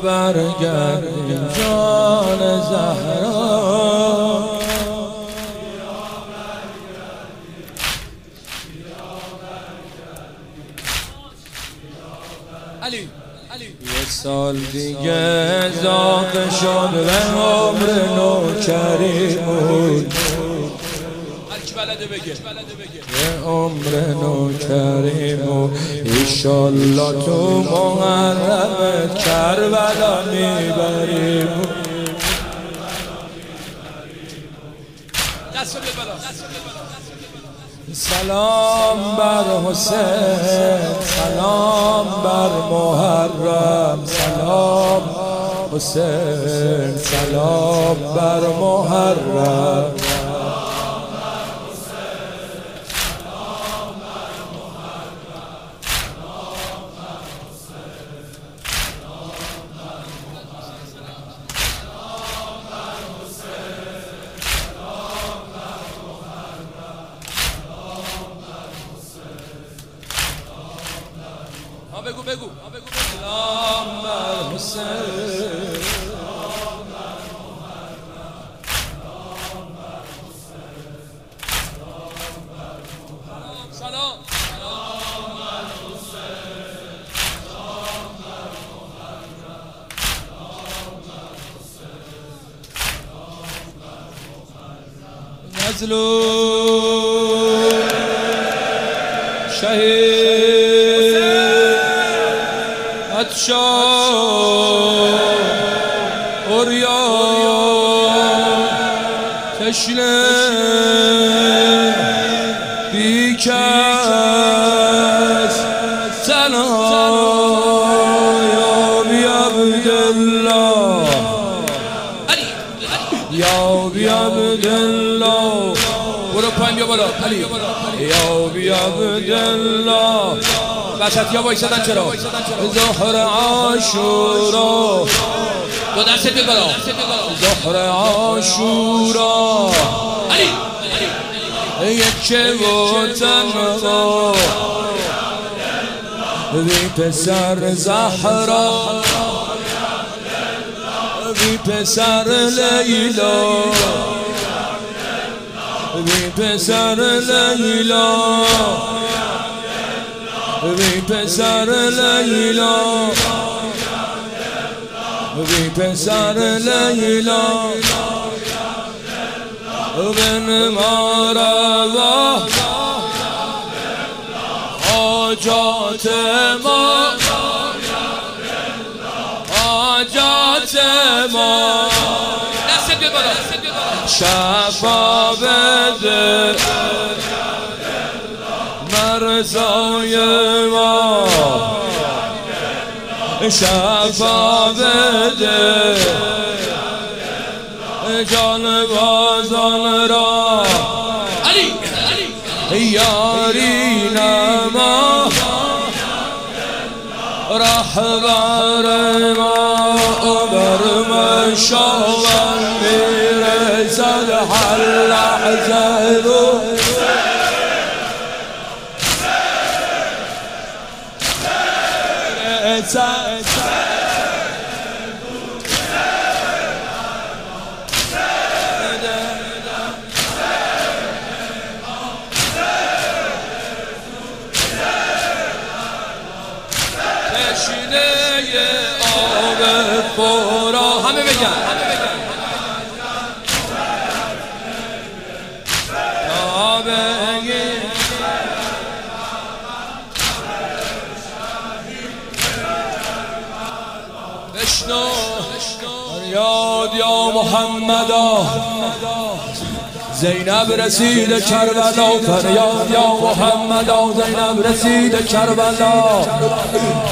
برگردیم جان زهرا، یه سال دیگه اضافه شد به عمر نوکریمون، به عمر نوکریمون. ایشالله تو محرم کربلا میبریم. سلام بر حسین، سلام بر محرم، سلام حسین، سلام بر محرم. بگو سلام بر حسین، سلام بر حسین، مظلوم شهید اوریا تشنه بیکس سلام یا بی عبدالله، یا بی عبدالله. برو پایین بیا بالا علی، یا بی عبدالله. وسطی ها بایستدن چرا؟ ظهر عاشورا، دو دست بید بالا. ظهر عاشورا یک و تنها بی پسر زهرا، بی پسر لیلا، بی پسر لیلا، بی پسر لیلا، بی پسر لیلا. بن ماروا حاجات ما، حاجات ما. شفا بده مرزای ما، شفا بده جان بازان را. یاری نما رهبر ما، عمر مشاور میرسد هر لحظه رو. تشنه آب فورا، همه بگن بشنو فریاد یا محمدا. زینب رسید کربلا، فریاد یا محمدا. زینب رسید کربلا.